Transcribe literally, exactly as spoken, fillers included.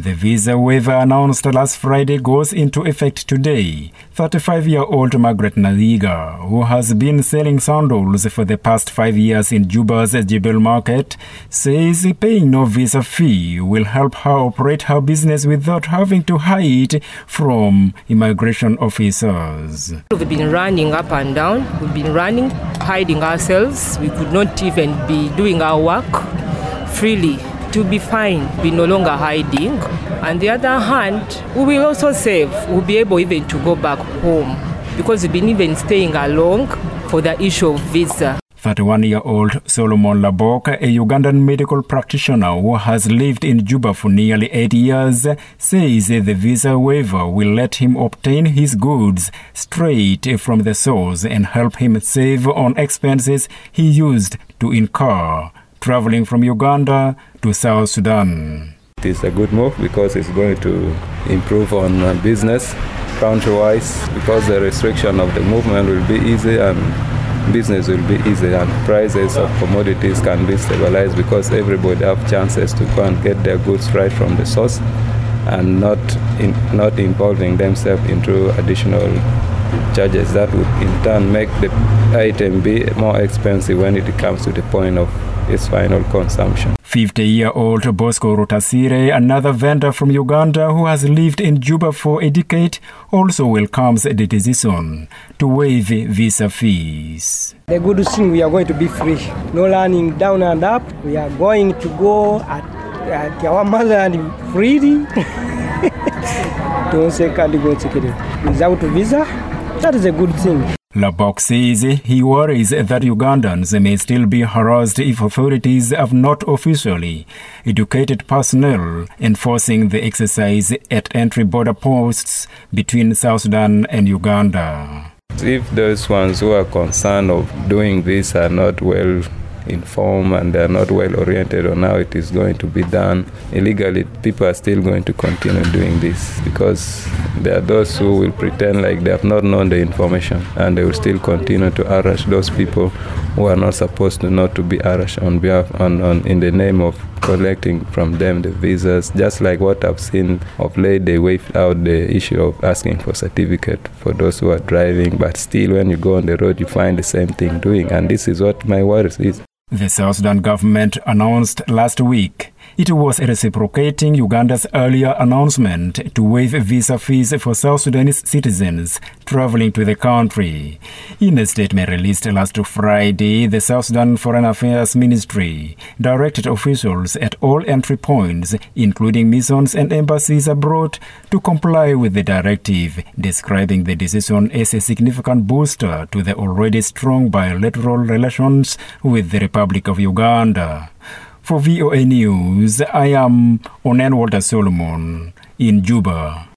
The visa waiver announced last Friday goes into effect today. thirty-five-year-old Margaret Naliga, who has been selling sandals for the past five years in Juba's Jebel market, says paying no visa fee will help her operate her business without having to hide from immigration officers. We've been running up and down. We've been running, hiding ourselves. We could not even be doing our work freely. To be fine, we're no longer hiding. On the other hand, we will also save. We'll be able even to go back home because we've been even staying along for the issue of visa. thirty-one-year-old Solomon Labok, a Ugandan medical practitioner who has lived in Juba for nearly eight years, says the visa waiver will let him obtain his goods straight from the source and help him save on expenses he used to incur traveling from Uganda to South Sudan. It is a good move because it's going to improve on uh, business country-wise, because the restriction of the movement will be easy and business will be easy and prices of commodities can be stabilized because everybody have chances to go and get their goods right from the source and not in, not involving themselves into additional charges that would in turn make the item be more expensive when it comes to the point of its final consumption. fifty-year-old Bosco Rutasire, another vendor from Uganda who has lived in Juba for a decade, also welcomes the decision to waive visa fees. The good thing, we are going to be free. No running down and up. We are going to go at, at our motherland freely. Don't say can't go without visa. That is a good thing. Labok says he worries that Ugandans may still be harassed if authorities have not officially educated personnel enforcing the exercise at entry border posts between South Sudan and Uganda. If those ones who are concerned of doing this are not well informed and they are not well oriented on how it is going to be done illegally, people are still going to continue doing this because there are those who will pretend like they have not known the information and they will still continue to harass those people who are not supposed to not to be harassed on behalf on, on in the name of collecting from them the visas. Just like what I've seen of late, they waived out the issue of asking for certificate for those who are driving, but still when you go on the road you find the same thing doing, and this is what my worries is. The South Sudan government announced last week it was reciprocating Uganda's earlier announcement to waive visa fees for South Sudanese citizens traveling to the country. In a statement released last Friday, the South Sudan Foreign Affairs Ministry directed officials at all entry points, including missions and embassies abroad, to comply with the directive, describing the decision as a significant booster to the already strong bilateral relations with the Republic of Uganda. For V O A News, I am Onen Walter Solomon in Juba.